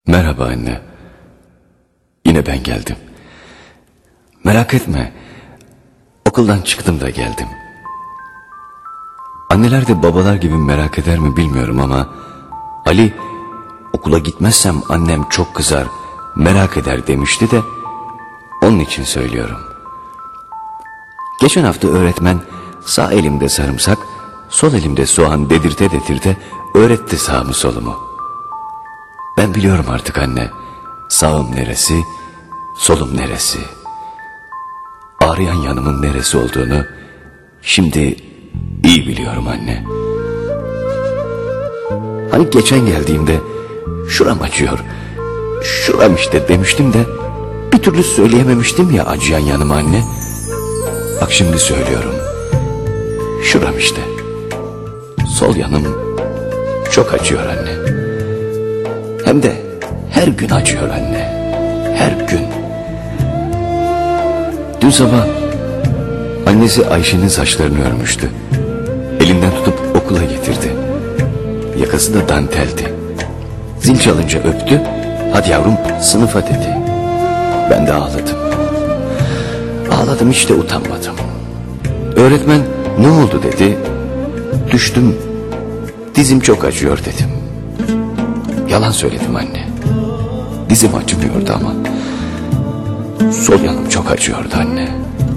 Merhaba anne. Yine ben geldim. Merak etme. Okuldan çıktım da geldim. Anneler de babalar gibi merak eder mi bilmiyorum ama Ali, okula gitmezsem annem çok kızar, merak eder demişti de onun için söylüyorum. Geçen hafta öğretmen sağ elimde sarımsak, sol elimde soğan dedirte dedirte öğretti sağımı solumu. Ben biliyorum artık anne, sağım neresi, solum neresi. Ağrıyan yanımın neresi olduğunu şimdi iyi biliyorum anne. Hani geçen geldiğimde şuram acıyor, şuram işte demiştim de bir türlü söyleyememiştim ya acıyan yanıma anne. Bak şimdi söylüyorum. Şuram işte. Sol yanım çok acıyor anne. Hem de her gün acıyor anne. Her gün. Dün sabah annesi Ayşe'nin saçlarını örmüştü. Elinden tutup okula getirdi. Yakası da danteldi. Zil çalınca öptü. Hadi yavrum sınıfa dedi. Ben de ağladım. Ağladım, hiç de utanmadım. Öğretmen ne oldu dedi. Düştüm, dizim çok acıyor dedim. Yalan söyledim anne. Dizim acımıyordu ama sol yanım çok acıyordu anne.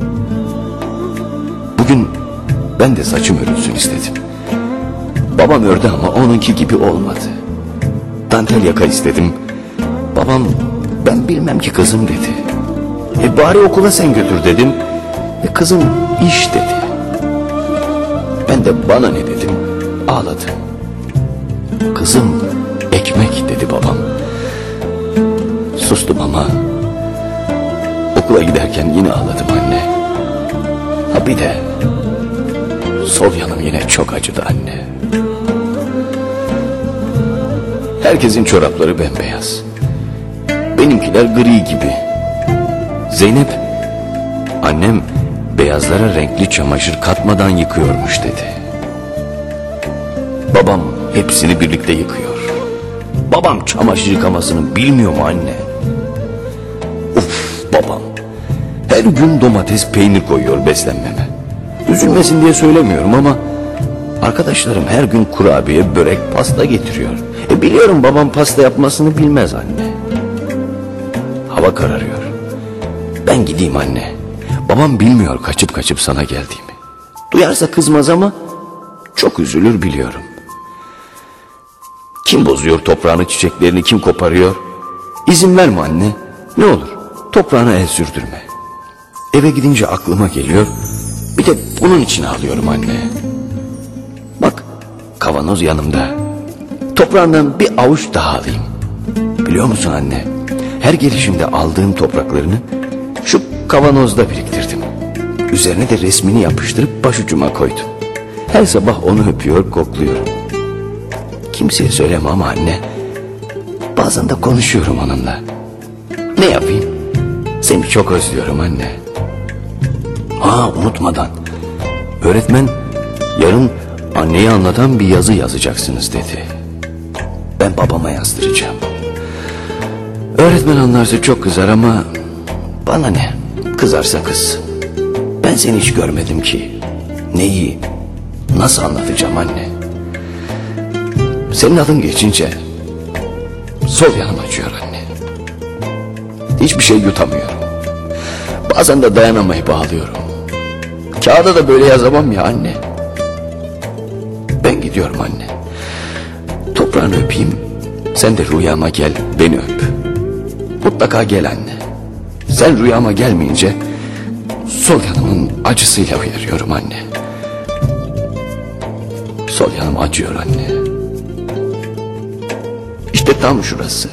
Bugün ben de saçım örülsün istedim. Babam ördü ama onunki gibi olmadı. Dantel yaka istedim. Babam ben bilmem ki kızım dedi. Bari okula sen götür dedim. Kızım iş dedi. Ben de bana ne dedim, ağladım. Kızım ekmek dedi babam. Sustum ama okula giderken yine ağladım anne. Ha bir de sol yanım yine çok acıdı anne. Herkesin çorapları bembeyaz. Benimkiler gri gibi. Zeynep, annem beyazlara renkli çamaşır katmadan yıkıyormuş dedi. Babam hepsini birlikte yıkıyor. Babam çamaşır yıkamasını bilmiyor mu anne? Uf babam. Her gün domates peynir koyuyor beslenmeme. Üzülmesin diye söylemiyorum ama arkadaşlarım her gün kurabiye, börek, pasta getiriyor. Biliyorum babam pasta yapmasını bilmez anne. Hava kararıyor. Ben gideyim anne. Babam bilmiyor kaçıp kaçıp sana geldiğimi. Duyarsa kızmaz ama çok üzülür biliyorum. Kim bozuyor toprağını, çiçeklerini kim koparıyor? İzin verme anne. Ne olur toprağına el sürdürme. Eve gidince aklıma geliyor. Bir de bunun için ağlıyorum anne. Bak kavanoz yanımda. Toprağından bir avuç daha alayım. Biliyor musun anne? Her gelişimde aldığım topraklarını şu kavanozda biriktirdim. Üzerine de resmini yapıştırıp başucuma koydum. Her sabah onu öpüyor, kokluyorum. Kimseye söyleme ama anne. Bazen de konuşuyorum onunla. Ne yapayım? Seni çok özlüyorum anne. Unutmadan. Öğretmen yarın anneyi anlatan bir yazı yazacaksınız dedi. Ben babama yazdıracağım. Öğretmen anlarsa çok kızar ama bana ne? Kızarsa kızsın. Ben seni hiç görmedim ki. Neyi, nasıl anlatacağım anne? Senin adın geçince sol yanım acıyor anne. Hiçbir şey yutamıyorum. Bazen de dayanamayıp ağlıyorum. Kağıda da böyle yazamam ya anne. Ben gidiyorum anne. Toprağını öpeyim. Sen de rüyama gel, beni öp. Mutlaka gel anne. Sen rüyama gelmeyince sol yanımın acısıyla uyarıyorum anne. Sol yanım acıyor anne. İşte tam şurası.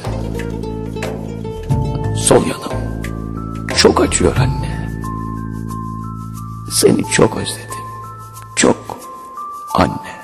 Sol yanım çok acıyor anne. Seni çok özledim. Çok anne.